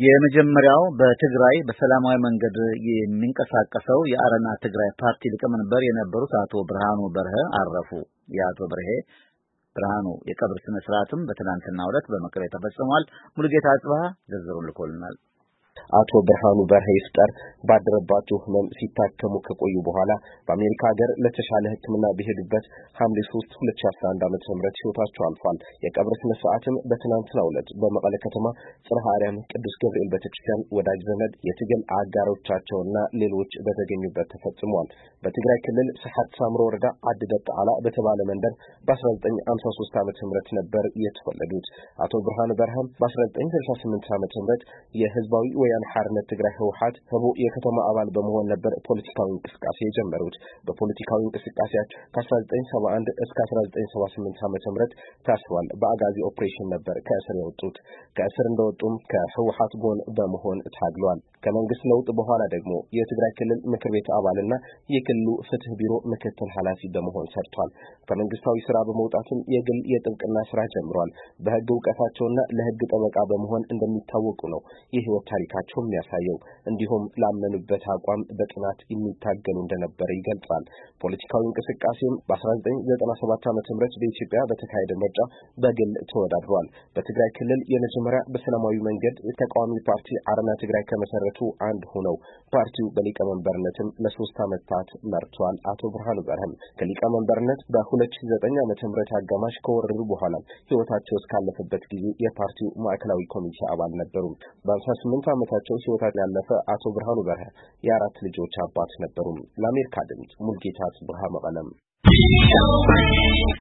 የመጀመሪያው በትግራይ በሰላማዊ መንገድ የሚንቀሳቀሰው የአረና ትግራይ ፓርቲ ሊቀመንበር የነበሩት አቶ ብርሃኑ በርሀ አረፉ። የአቶ ብርሃኑ የቀብር ስነ ስርዓትም በትናንትናው ዕለት በመቀሌ ተፈጽሟል። ሙሉጌታ አጽባህ ዝርዝሩን ልኮልናል። አቶ ብርሃኑ በርሀ ይፍጠር ባደረባቸው ህመም ሲታከሙ ከቆዩ በኋላ በአሜሪካ ሀገር ለተሻለ ሕክምና በሄዱበት ሐምሌ 3 2011 ዓ.ም ህይወታቸው አልፏል። የቀብር ስነ ስርዓትም በትናንትናው ዕለት በመቀሌ ከተማ ጽርሐ አርያም ቅዱስ ገብርኤል ቤተክርስቲያን ወዳጅ ዘመድ የትግል አጋሮቻቸውና ሌሎች በተገኙበት ተፈጽሟል። በትግራይ ክልል ሰሐት ሳምሮ ወረዳ አዲ ደቃላ በተባለ መንደር በ1953 ዓ.ም ነበር የተወለዱት። አቶ ብርሃኑ በርሀ በ1968 ዓ.ም የህዝባዊ ወያነ ሓርነት ትግራይ ህወሓት ህቡዕ የከተማ አባል በመሆን ነበር ፖለቲካዊ እንቅስቃሴ የጀመሩት። በፖለቲካዊ እንቅስቃሴያቸው ከ1971 እስከ 1978 ዓ.ም ታስሯል። በአጋዚ ኦፕሬሽን ነበር ከእስር የወጡት። ከእስር እንደወጡም ከህወሓት ጎን በመሆን ታግሏል። ከመንግስት ለውጥ በኋላ ደግሞ የትግራይ ክልል ምክር ቤት አባልና የክልሉ ፍትህ ቢሮ ምክትል ኃላፊ በመሆን ሰርቷል። ከመንግስታዊ ስራ በመውጣትም የግል የጥብቅና ስራ ጀምሯል። በህግ ዕውቀታቸውና ለህግ ጠበቃ በመሆን እንደሚታወቁ ነው የህይወት ታሪካቸው የሚያሳየው። እንዲሁም ላመኑበት አቋም በጥናት የሚታገሉ እንደነበረ ይገልጻል። ፖለቲካዊ እንቅስቃሴም በ1997 ዓ.ም በኢትዮጵያ በተካሄደ ምርጫ በግል ተወዳድሯል። በትግራይ ክልል የመጀመሪያ በሰላማዊ መንገድ ተቃዋሚ ፓርቲ አረና ትግራይ ከመሰረቱ አንድ ሆነው ፓርቲው በሊቀመንበርነትም ለ3 ዓመታት መርቷል። አቶ ብርሃኑ በርሀ ከሊቀመንበርነት በ2009 ዓ.ም አጋማሽ ከወረዱ በኋላ ህይወታቸው እስካለፈበት ጊዜ የፓርቲው ማዕከላዊ ኮሚቴ አባል ነበሩ። በ58 ዓመታቸው ህይወታቸው ያለፈ አቶ ብርሃኑ በርሀ የአራት ልጆች አባት ነበሩ። ለአሜሪካ ድምጽ ሙሉጌታ አጽባህ መቀለም